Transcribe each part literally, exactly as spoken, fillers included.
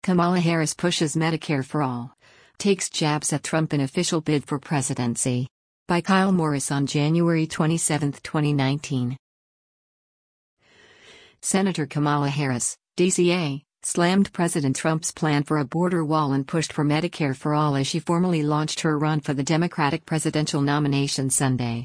Kamala Harris pushes Medicare for all. Takes jabs at Trump in official bid for presidency. By Kyle Morris on January twenty-seventh, twenty nineteen. Senator Kamala Harris, D C A, slammed President Trump's plan for a border wall and pushed for Medicare for all as she formally launched her run for the Democratic presidential nomination Sunday.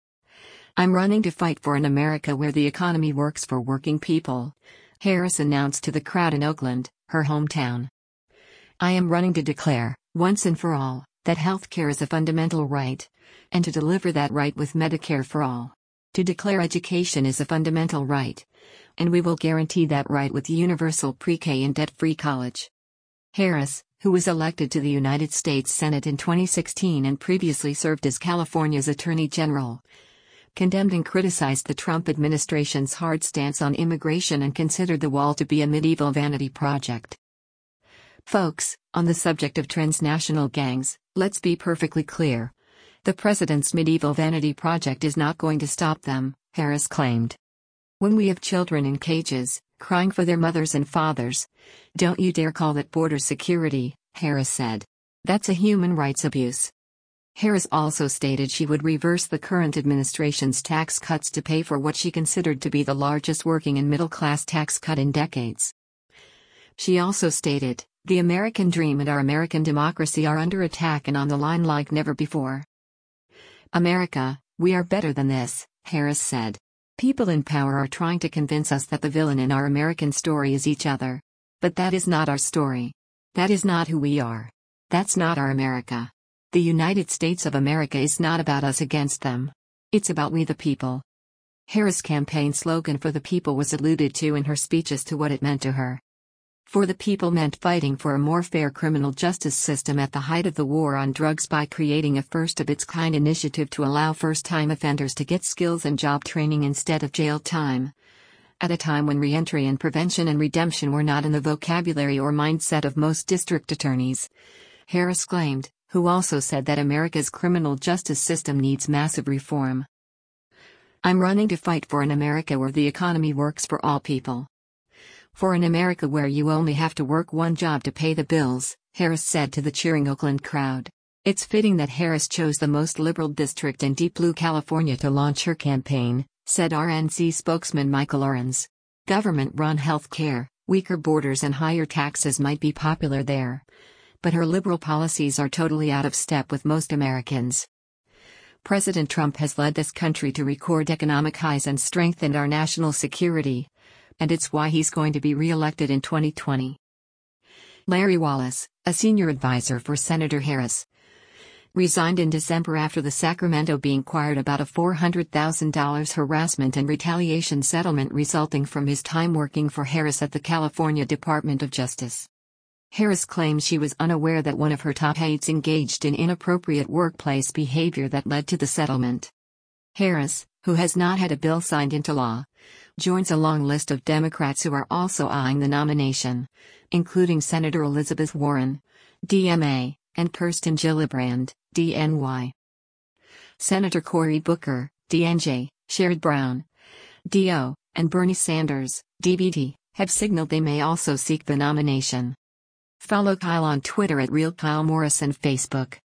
"I'm running to fight for an America where the economy works for working people," Harris announced to the crowd in Oakland, her hometown. "I am running to declare, once and for all, that health care is a fundamental right, and to deliver that right with Medicare for all. To declare education is a fundamental right, and we will guarantee that right with universal pre-K and debt-free college." Harris, who was elected to the United States Senate in twenty sixteen and previously served as California's Attorney General, condemned and criticized the Trump administration's hard stance on immigration and considered the wall to be a medieval vanity project. "Folks, on the subject of transnational gangs, let's be perfectly clear. The president's medieval vanity project is not going to stop them," Harris claimed. "When we have children in cages, crying for their mothers and fathers, don't you dare call that border security," Harris said. "That's a human rights abuse." Harris also stated she would reverse the current administration's tax cuts to pay for what she considered to be the largest working and middle-class tax cut in decades. She also stated, "The American dream and our American democracy are under attack and on the line like never before. America, we are better than this," Harris said. "People in power are trying to convince us that the villain in our American story is each other. But that is not our story. That is not who we are. That's not our America. The United States of America is not about us against them. It's about we the people." Harris' campaign slogan "For the People" was alluded to in her speech as to what it meant to her. For the People meant fighting for a more fair criminal justice system at the height of the war on drugs by creating a first-of-its-kind initiative to allow first-time offenders to get skills and job training instead of jail time. At a time when reentry and prevention and redemption were not in the vocabulary or mindset of most district attorneys, Harris claimed, who also said that America's criminal justice system needs massive reform. "I'm running to fight for an America where the economy works for all people. For an America where you only have to work one job to pay the bills," Harris said to the cheering Oakland crowd. It's fitting that Harris chose the most liberal district in deep blue California to launch her campaign, said R N C spokesman Michael Arens. Government-run health care, weaker borders and higher taxes might be popular there, but her liberal policies are totally out of step with most Americans. President Trump has led this country to record economic highs and strengthened our national security, and it's why he's going to be re-elected in twenty twenty. Larry Wallace, a senior advisor for Senator Harris, resigned in December after the Sacramento Bee inquired about a four hundred thousand dollars harassment and retaliation settlement resulting from his time working for Harris at the California Department of Justice. Harris claims she was unaware that one of her top aides engaged in inappropriate workplace behavior that led to the settlement. Harris, who has not had a bill signed into law, joins a long list of Democrats who are also eyeing the nomination, including Senator Elizabeth Warren, D M A, and Kirsten Gillibrand, D N Y. Senator Cory Booker, D N J, Sherrod Brown, D O, and Bernie Sanders, D B D, have signaled they may also seek the nomination. Follow Kyle on Twitter at Real Kyle Morris and Facebook.